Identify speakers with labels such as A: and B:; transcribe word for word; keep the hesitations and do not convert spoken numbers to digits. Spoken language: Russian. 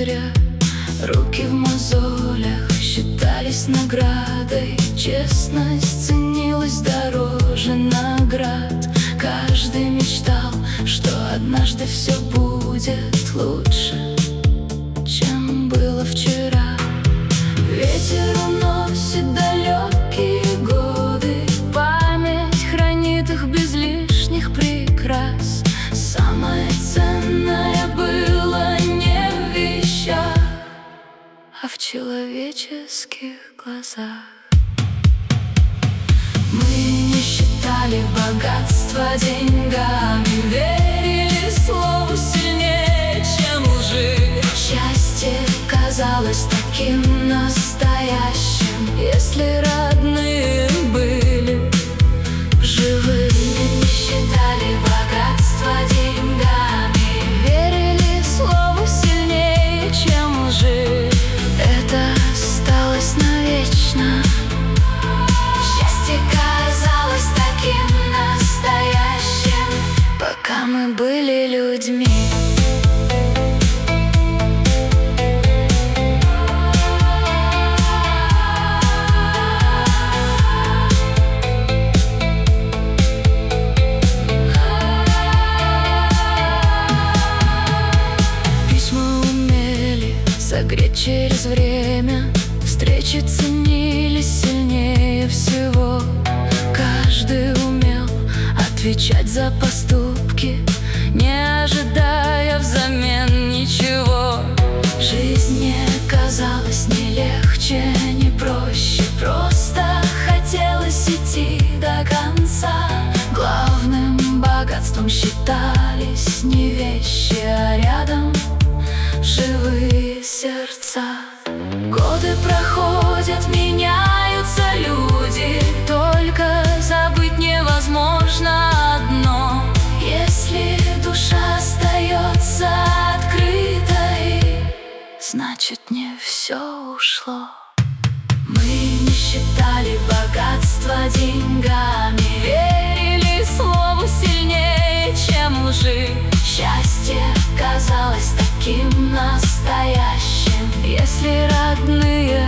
A: зря. Руки в мозолях считались наградой, честность ценилась дороже наград. Каждый мечтал, что однажды все будет лучше, чем было вчера. Ветер уносит далекие годы, память хранит их без лишних прикрас. Самое ценное было не в вещах, а в человеческих глазах. Мы не считали богатство деньгами, верили слову сильнее, чем лжи. Счастье казалось таким настоящим, если родные были живы. Не считали богатство деньгами, верили слову сильнее, чем лжи. Это осталось навечно. Счастье казалось таким настоящим, пока мы были людьми. Согреть через время, встречи ценились сильнее всего. Каждый умел отвечать за поступки, не ожидая взамен ничего. Жизнь не казалась ни легче, ни проще, просто хотелось идти до конца. Главным богатством считались не вещи, а рядом живые сердца. Годы проходят, меняются люди, только забыть невозможно одно: если душа остается открытой, значит не все ушло. Мы не считали богатство деньгами, верили слову сильнее, чем лжи. Счастье казалось таким настоящим, если родные